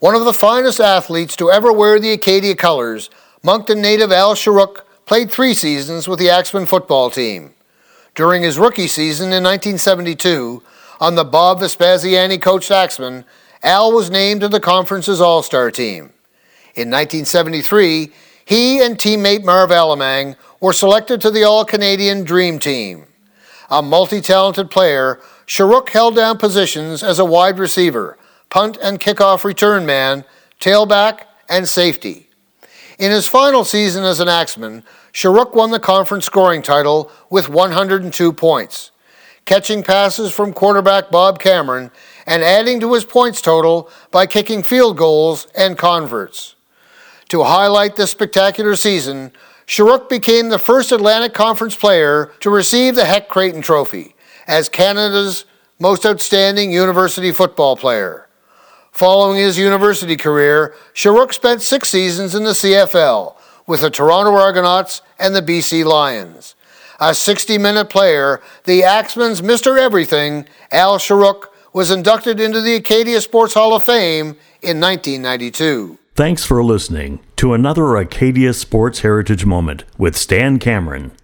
One of the finest athletes to ever wear the Acadia colors, Moncton native Al Sharrock played 3 seasons with the Axemen football team. During his rookie season in 1972, on the Bob Vespasiani-coached Axemen, Al was named to the conference's All-Star team. In 1973, he and teammate Marv Alamang were selected to the All-Canadian Dream Team. A multi-talented player, Sharrock held down positions as a wide receiver, punt and kickoff return man, tailback, and safety. In his final season as an Axeman, Sharrock won the conference scoring title with 102 points, catching passes from quarterback Bob Cameron and adding to his points total by kicking field goals and converts. To highlight this spectacular season, Sharrock became the first Atlantic Conference player to receive the Heck Creighton Trophy as Canada's most outstanding university football player. Following his university career, Sharrock spent 6 seasons in the CFL with the Toronto Argonauts and the BC Lions. A 60-minute player, the Axemen's Mr. Everything, Al Sharrock, was inducted into the Acadia Sports Hall of Fame in 1992. Thanks for listening to another Acadia Sports Heritage Moment with Stan Cameron.